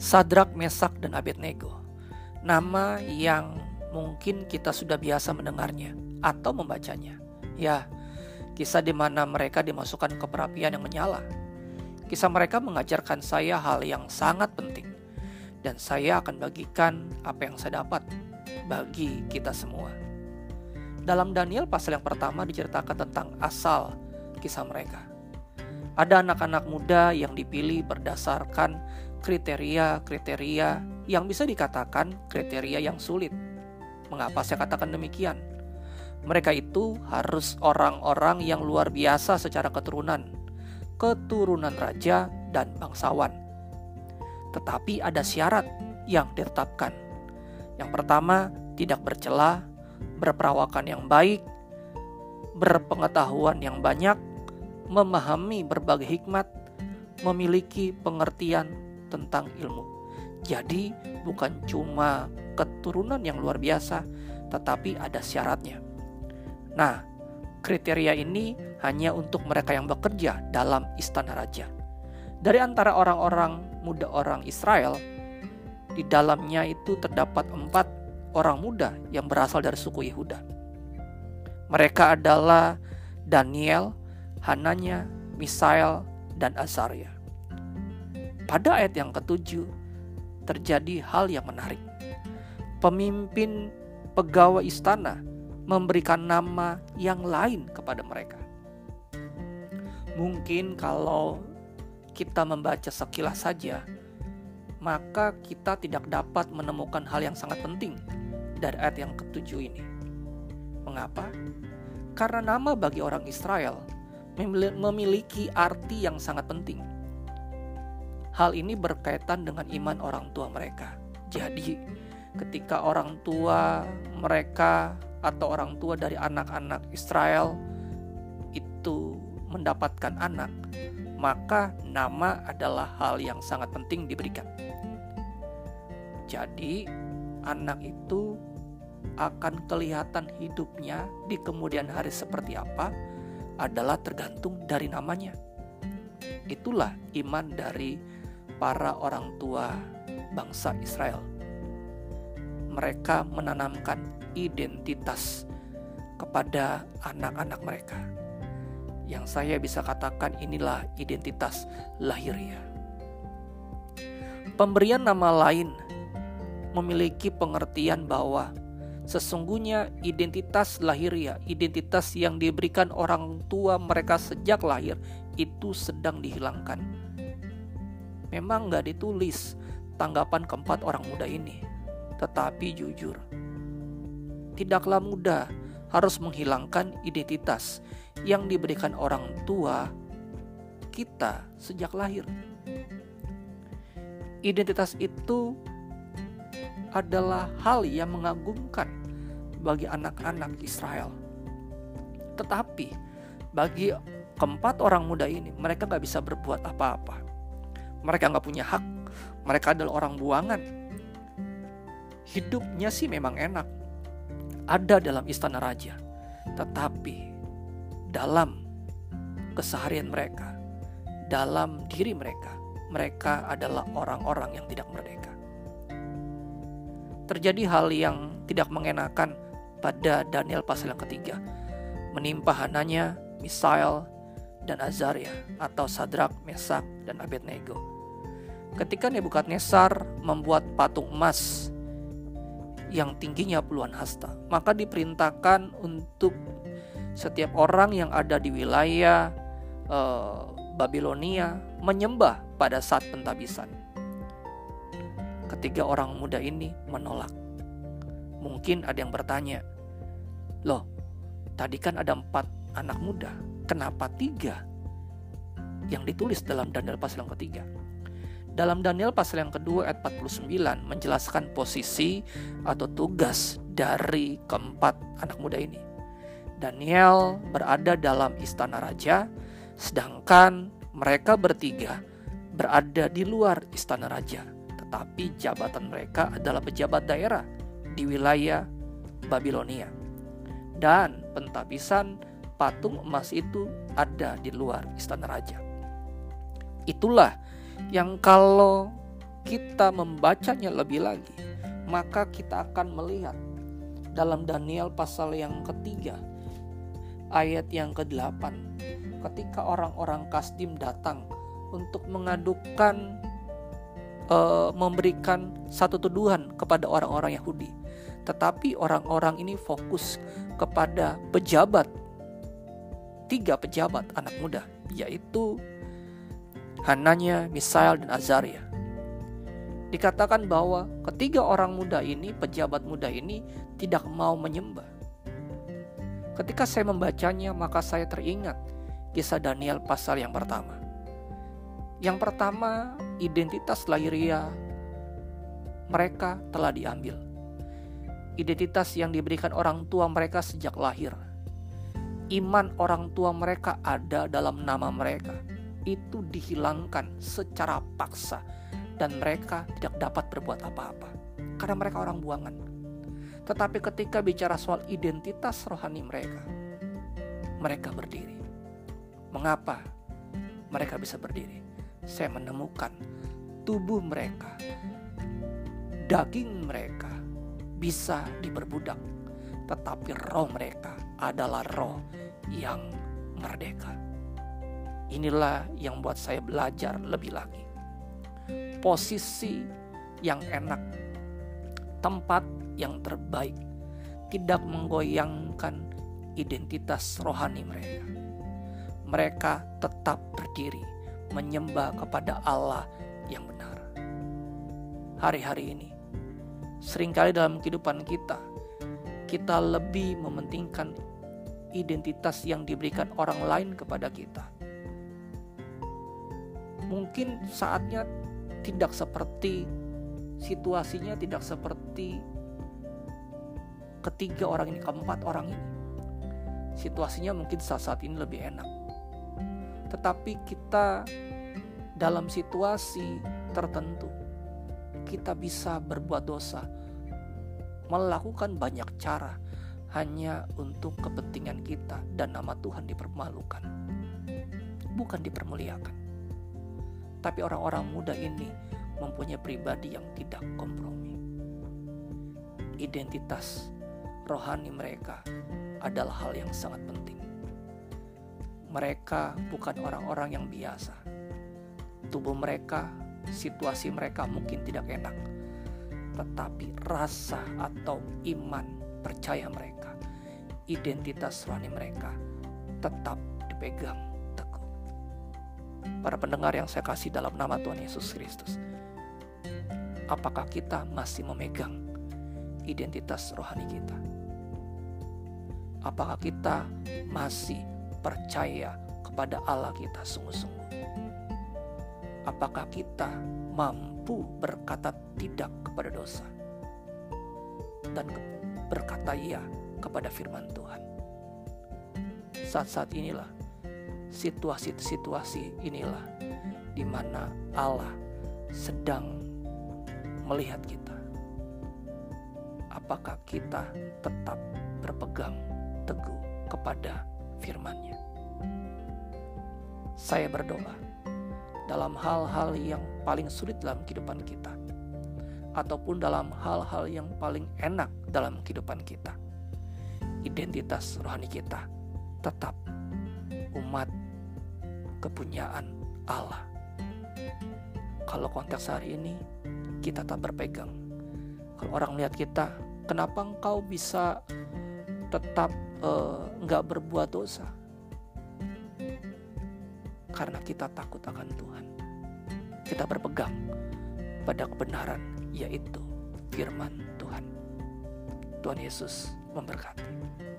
Sadrak, Mesak, dan Abednego. Nama yang mungkin kita sudah biasa mendengarnya atau membacanya. Ya, kisah di mana mereka dimasukkan ke perapian yang menyala. Kisah mereka mengajarkan saya hal yang sangat penting. Dan saya akan bagikan apa yang saya dapat bagi kita semua. Dalam Daniel pasal yang pertama diceritakan tentang asal kisah mereka. Ada anak-anak muda yang dipilih berdasarkan kriteria-kriteria yang bisa dikatakan kriteria yang sulit. Mengapa saya katakan demikian? Mereka itu harus orang-orang yang luar biasa secara keturunan raja dan bangsawan. Tetapi ada syarat yang ditetapkan. Yang pertama, tidak bercela, berperawakan yang baik, berpengetahuan yang banyak, memahami berbagai hikmat, memiliki pengertian tentang ilmu. Jadi bukan cuma keturunan yang luar biasa, tetapi ada syaratnya. Nah, kriteria ini hanya untuk mereka yang bekerja dalam istana raja. Dari antara orang-orang muda orang Israel, di dalamnya itu terdapat 4 orang muda yang berasal dari suku Yehuda. Mereka adalah Daniel, Hananya, Misael, dan Azaria. Pada ayat yang ke-7 terjadi hal yang menarik. Pemimpin pegawai istana memberikan nama yang lain kepada mereka. Mungkin kalau kita membaca sekilas saja, maka kita tidak dapat menemukan hal yang sangat penting dari ayat yang ke-7 ini. Mengapa? Karena nama bagi orang Israel memiliki arti yang sangat penting. Hal ini berkaitan dengan iman orang tua mereka. Jadi, ketika orang tua mereka atau orang tua dari anak-anak Israel itu mendapatkan anak, maka nama adalah hal yang sangat penting diberikan. Jadi, anak itu akan kelihatan hidupnya di kemudian hari seperti apa adalah tergantung dari namanya. Itulah iman dari para orang tua bangsa Israel. Mereka menanamkan identitas kepada anak-anak mereka. Yang saya bisa katakan inilah identitas lahiriah. Pemberian nama lain memiliki pengertian bahwa sesungguhnya identitas lahiriah, identitas yang diberikan orang tua mereka sejak lahir itu sedang dihilangkan. Memang gak ditulis tanggapan keempat orang muda ini, tetapi jujur, tidaklah mudah harus menghilangkan identitas yang diberikan orang tua kita sejak lahir. Identitas itu adalah hal yang mengagumkan bagi anak-anak Israel. Tetapi bagi keempat orang muda ini, mereka gak bisa berbuat apa-apa. Mereka gak punya hak. Mereka adalah orang buangan. Hidupnya sih memang enak, ada dalam istana raja. Tetapi dalam keseharian mereka, dalam diri mereka, mereka adalah orang-orang yang tidak merdeka. Terjadi hal yang tidak mengenakan pada Daniel pasal yang ketiga. Menimpa Hananya, Misael, dan Azaria atau Sadrak, Mesak, dan Abednego. Ketika Nebukadnezar membuat patung emas yang tingginya puluhan hasta, maka diperintahkan untuk setiap orang yang ada di wilayah Babilonia menyembah pada saat pentabisan. Ketiga orang muda ini menolak. Mungkin ada yang bertanya, loh, tadi kan ada 4 anak muda, kenapa 3 yang ditulis dalam Daniel pasal yang ketiga? Dalam Daniel pasal yang kedua ayat 49 menjelaskan posisi atau tugas dari keempat anak muda ini. Daniel berada dalam istana raja, sedangkan mereka bertiga berada di luar istana raja. Tetapi jabatan mereka adalah pejabat daerah di wilayah Babilonia. Dan pentabisan patung emas itu ada di luar istana raja. Itulah yang kalau kita membacanya lebih lagi, maka kita akan melihat dalam Daniel pasal yang ketiga, ayat yang ke-8, ketika orang-orang Kasdim datang untuk mengadukan, memberikan satu tuduhan kepada orang-orang Yahudi. Tetapi orang-orang ini fokus kepada pejabat, 3 pejabat anak muda, yaitu Hananya, Misael, dan Azaria. Dikatakan bahwa ketiga orang muda ini, pejabat muda ini, tidak mau menyembah. Ketika saya membacanya, maka saya teringat kisah Daniel pasal yang pertama. Yang pertama, identitas lahiriah mereka telah diambil. Identitas yang diberikan orang tua mereka sejak lahir. Iman orang tua mereka ada dalam nama mereka. Itu dihilangkan secara paksa dan mereka tidak dapat berbuat apa-apa karena mereka orang buangan. Tetapi ketika bicara soal identitas rohani mereka, mereka berdiri. Mengapa mereka bisa berdiri? Saya menemukan tubuh mereka, daging mereka bisa diperbudak, tetapi roh mereka adalah roh yang merdeka. Inilah yang buat saya belajar lebih lagi. Posisi yang enak, tempat yang terbaik, tidak menggoyangkan identitas rohani mereka. Mereka tetap berdiri menyembah kepada Allah yang benar. Hari-hari ini, seringkali dalam kehidupan kita lebih mementingkan identitas yang diberikan orang lain kepada kita. Mungkin saatnya tidak seperti, situasinya tidak seperti ketiga orang ini, keempat orang ini. Situasinya mungkin saat ini lebih enak. Tetapi kita dalam situasi tertentu, kita bisa berbuat dosa, melakukan banyak cara hanya untuk kepentingan kita dan nama Tuhan dipermalukan, bukan dipermuliakan. Tapi orang-orang muda ini mempunyai pribadi yang tidak kompromi. Identitas rohani mereka adalah hal yang sangat penting. Mereka bukan orang-orang yang biasa. Tubuh mereka, situasi mereka mungkin tidak enak, tetapi rasa atau iman, percaya mereka, identitas rohani mereka tetap dipegang teguh. Para pendengar yang saya kasih dalam nama Tuhan Yesus Kristus, apakah kita masih memegang identitas rohani kita? Apakah kita masih percaya kepada Allah kita sungguh-sungguh? Apakah kita mampu berkata tidak kepada dosa dan berkata ya kepada firman Tuhan? Saat-saat inilah, situasi-situasi inilah di mana Allah sedang melihat kita. Apakah kita tetap berpegang teguh kepada firman-Nya? Saya berdoa dalam hal-hal yang paling sulit dalam kehidupan kita, ataupun dalam hal-hal yang paling enak dalam kehidupan kita, identitas rohani kita tetap umat kepunyaan Allah. Kalau konteks hari ini kita tak berpegang. Kalau orang melihat kita, kenapa engkau bisa tetap enggak berbuat dosa? Karena kita takut akan Tuhan. Kita berpegang pada kebenaran, yaitu firman Tuhan. Tuhan Yesus memberkati.